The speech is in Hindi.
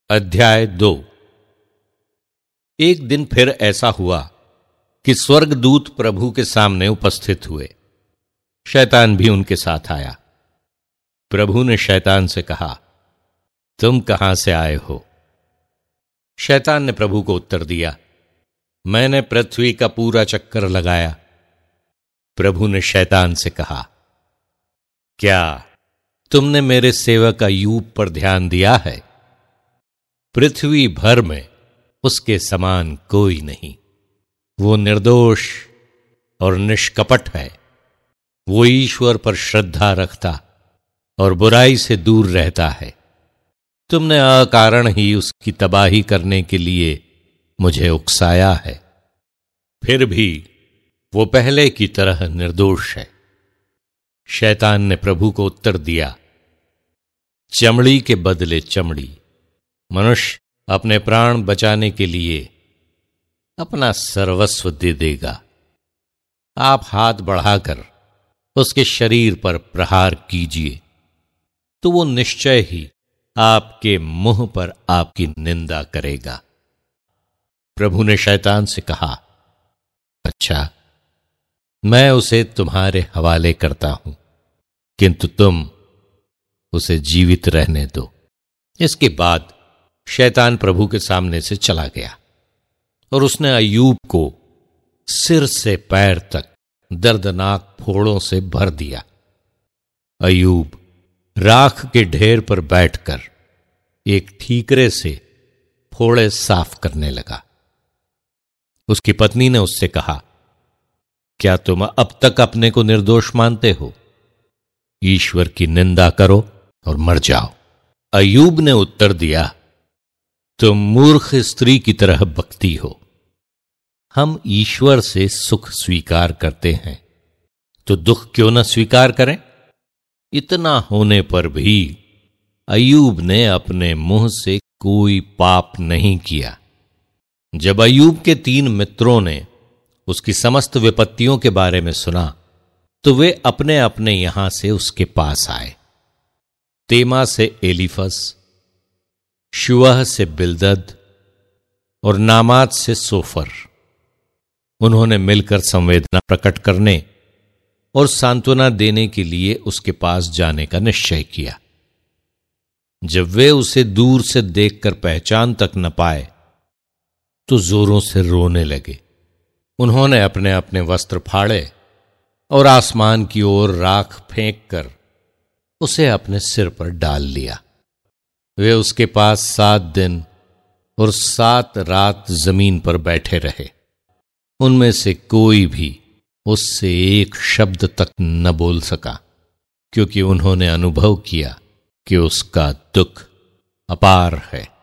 अध्याय 2। एक दिन फिर ऐसा हुआ कि स्वर्गदूत प्रभु के सामने उपस्थित हुए। शैतान भी उनके साथ आया। प्रभु ने शैतान से कहा, तुम कहां से आए हो? शैतान ने प्रभु को उत्तर दिया, मैंने पृथ्वी का पूरा चक्कर लगाया। प्रभु ने शैतान से कहा, क्या तुमने मेरे सेवक अय्यूब पर ध्यान दिया है? पृथ्वी भर में उसके समान कोई नहीं। वो निर्दोष और निष्कपट है। वो ईश्वर पर श्रद्धा रखता और बुराई से दूर रहता है। तुमने अकारण ही उसकी तबाही करने के लिए मुझे उकसाया है। फिर भी वो पहले की तरह निर्दोष है। शैतान ने प्रभु को उत्तर दिया, चमड़ी के बदले चमड़ी। मनुष्य अपने प्राण बचाने के लिए अपना सर्वस्व दे देगा। आप हाथ बढ़ाकर उसके शरीर पर प्रहार कीजिए तो वो निश्चय ही आपके मुंह पर आपकी निंदा करेगा। प्रभु ने शैतान से कहा, अच्छा, मैं उसे तुम्हारे हवाले करता हूं, किंतु तुम उसे जीवित रहने दो। इसके बाद शैतान प्रभु के सामने से चला गया और उसने अय्यूब को सिर से पैर तक दर्दनाक फोड़ों से भर दिया। अय्यूब राख के ढेर पर बैठकर एक ठीकरे से फोड़े साफ करने लगा। उसकी पत्नी ने उससे कहा, क्या तुम अब तक अपने को निर्दोष मानते हो? ईश्वर की निंदा करो और मर जाओ। अय्यूब ने उत्तर दिया, तुम मूर्ख स्त्री की तरह बकती हो। हम ईश्वर से सुख स्वीकार करते हैं तो दुख क्यों न स्वीकार करें? इतना होने पर भी अय्यूब ने अपने मुंह से कोई पाप नहीं किया। जब अय्यूब के 3 मित्रों ने उसकी समस्त विपत्तियों के बारे में सुना तो वे अपने अपने यहां से उसके पास आए। तेमा से एलीफस, शुअह से बिल्दद और नामात से सोफर। उन्होंने मिलकर संवेदना प्रकट करने और सांत्वना देने के लिए उसके पास जाने का निश्चय किया। जब वे उसे दूर से देखकर पहचान तक न पाए तो जोरों से रोने लगे। उन्होंने अपने अपने वस्त्र फाड़े और आसमान की ओर राख फेंककर उसे अपने सिर पर डाल लिया। वे उसके पास 7 दिन और 7 रात जमीन पर बैठे रहे। उनमें से कोई भी उससे एक शब्द तक न बोल सका, क्योंकि उन्होंने अनुभव किया कि उसका दुख अपार है।